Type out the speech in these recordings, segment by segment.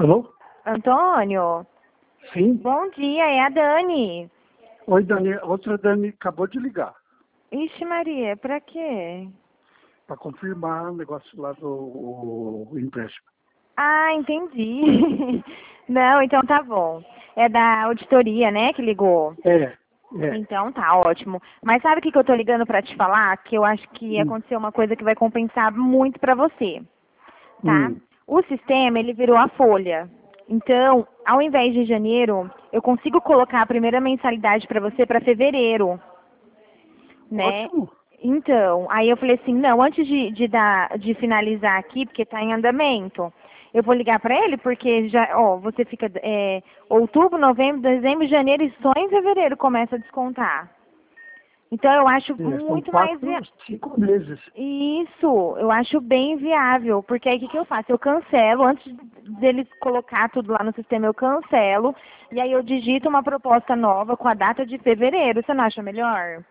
Alô? Antônio, Sim? bom dia, é a Dani. Oi, Dani. Outra Dani acabou de ligar Ixi, Maria, pra quê? para confirmar o negócio lá do o empréstimo. Ah, entendi. Não, então tá bom. É da auditoria, né, que ligou. É. Então tá ótimo. Mas sabe o que eu tô ligando pra te falar? Que eu acho que Hum, aconteceu uma coisa que vai compensar muito pra você, tá? hum. O sistema, ele virou a folha. Então, ao invés de janeiro, eu consigo colocar a primeira mensalidade pra você pra fevereiro, né? Ótimo. Então, aí eu falei assim, não, antes de finalizar aqui, porque está em andamento, eu vou ligar para ele, porque já, ó, você fica outubro, novembro, dezembro, janeiro e só em fevereiro começa a descontar. Então eu acho São muito mais 4, 5 meses. isso, eu acho bem viável, porque aí o que, que eu faço? Eu cancelo, antes deles colocar tudo lá no sistema, eu cancelo, e aí eu digito uma proposta nova com a data de fevereiro. Você não acha melhor?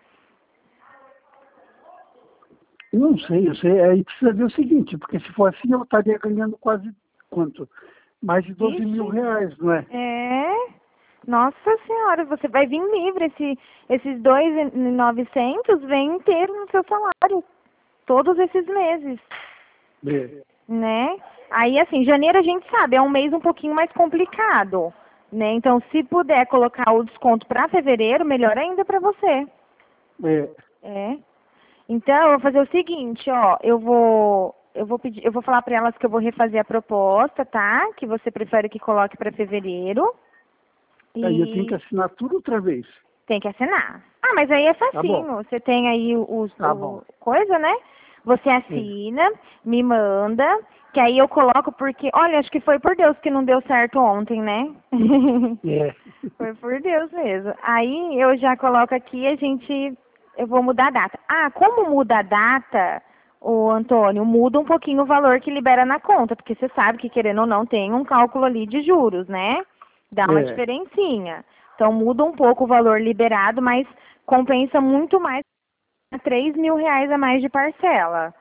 Não sei, eu sei. Aí precisa ver o seguinte, porque se for assim eu estaria ganhando quase quanto? Mais de 12 mil Ixi. reais, não é? É, nossa senhora, você vai vir livre. Esses 2.900 vem inteiro no seu salário, todos esses meses, É. né? Aí, assim, janeiro a gente sabe, é um mês um pouquinho mais complicado, né? Então, se puder colocar o desconto para fevereiro, melhor ainda para você. É. É. Então, eu vou fazer o seguinte, ó, eu vou falar para elas que eu vou refazer a proposta, tá? Que você prefere que coloque para fevereiro. Aí eu tenho que E assinar tudo outra vez. tem que assinar. Ah, mas aí é Tá bom. facinho. Você tem aí Tá bom. o coisa, né? Você É. assina, me manda, que aí eu coloco porque, olha, acho que foi por Deus que não deu certo ontem, né? É. Foi por Deus mesmo. Aí eu já coloco aqui, eu vou mudar a data. Ah, como muda a data, o Antônio, muda um pouquinho o valor que libera na conta, porque você sabe que querendo ou não tem um cálculo ali de juros, né? Dá uma É. diferencinha. Então muda um pouco o valor liberado, mas compensa muito mais, R$ 3.000 a mais de parcela.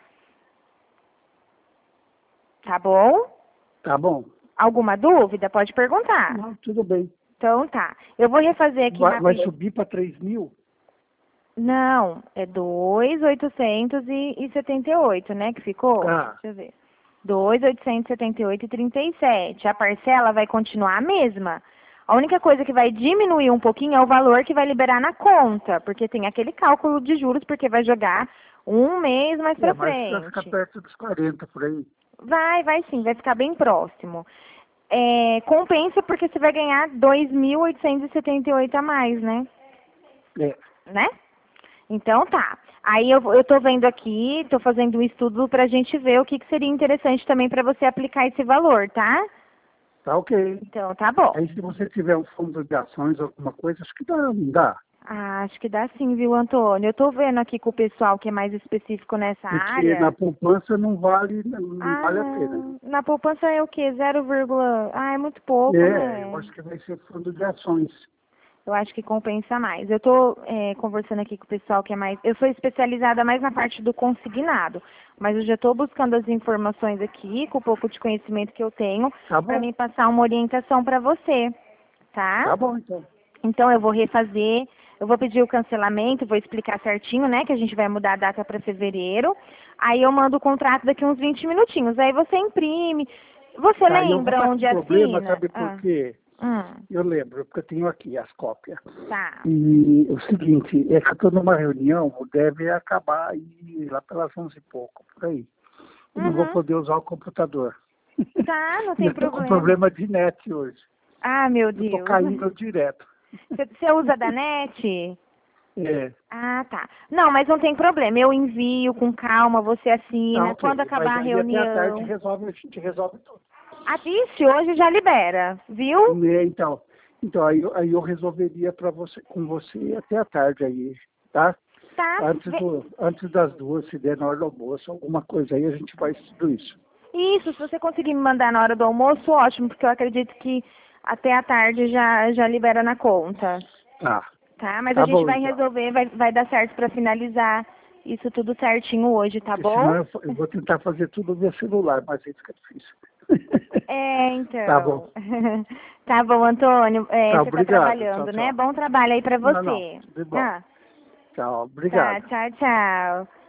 Tá bom? Tá bom. Alguma dúvida? Pode perguntar. Não, tudo bem. Então tá. Eu vou refazer aqui Vai rapidinho. subir para 3 mil? Não, é 2.878, né, que ficou? Ah, Deixa eu ver. 2.878,37. A parcela vai continuar a mesma. A única coisa que vai diminuir um pouquinho é o valor que vai liberar na conta, porque tem aquele cálculo de juros, porque vai jogar um mês mais pra mas vai ficar frente. perto dos 40 por aí. Vai sim, vai ficar bem próximo. É, compensa porque você vai ganhar 2.878 a mais, né? É. Né? Então tá. Aí eu tô vendo aqui, tô fazendo um estudo pra gente ver o que seria interessante também pra você aplicar esse valor, tá? Tá ok. Então tá bom. Aí se você tiver um fundo de ações, alguma coisa, acho que dá, não dá. Ah, acho que dá sim, viu, Antônio? Eu tô vendo aqui com o pessoal que é mais específico nessa Porque na área. poupança não Ah, vale a pena. não. Na poupança é o quê? 0, ah, é muito pouco, Eu né? acho que vai ser fundo de ações. Eu acho que compensa mais. Eu estou conversando aqui com o pessoal que é mais. Eu sou especializada mais na parte do consignado, mas eu já estou buscando as informações aqui, com o pouco de conhecimento que eu tenho, Tá para bom. me passar uma orientação para você, tá? Tá bom, então. Então eu vou refazer, eu vou pedir o cancelamento, vou explicar certinho, né, que a gente vai mudar a data para fevereiro. Aí eu mando o contrato daqui uns 20 minutinhos. Aí você imprime. Você Tá, e eu vou lembra estar com onde problema, assina? sabe por Ah, quê? hum, Eu lembro, porque eu tenho aqui as cópias. tá. E o seguinte, é que eu estou numa reunião, deve acabar aí lá pelas 11 e pouco, por aí. Eu não vou Uhum. poder usar o computador. Tá, não E eu tem estou com problema. problema de net hoje. Ah, meu Eu estou Deus. caindo direto. Você usa da NET? É, Ah, tá. Não, mas não tem problema. Eu envio com calma, você tá assina. Quando ok. Mas acabar a aí até a tarde reunião. a gente resolve tudo. Ah, vixe, hoje já libera, viu? Então aí eu resolveria com você até a tarde aí, tá? Tá. Antes das 2, se der na hora do almoço, alguma coisa aí, a gente faz tudo isso. Isso, se você conseguir me mandar na hora do almoço, ótimo, porque eu acredito que até a tarde já libera na conta. Tá, Tá? Mas a tá gente bom vai então. resolver, vai dar certo pra finalizar isso tudo certinho hoje, tá Porque senão bom? eu vou tentar fazer tudo via celular, mas aí fica difícil. Então. Tá bom. Tá bom, Antônio. Tá, Você obrigado. tá trabalhando, Tchau, né? tchau. Bom trabalho aí pra Não, você. tudo bom. Tchau, Tá, obrigado. tchau, tchau.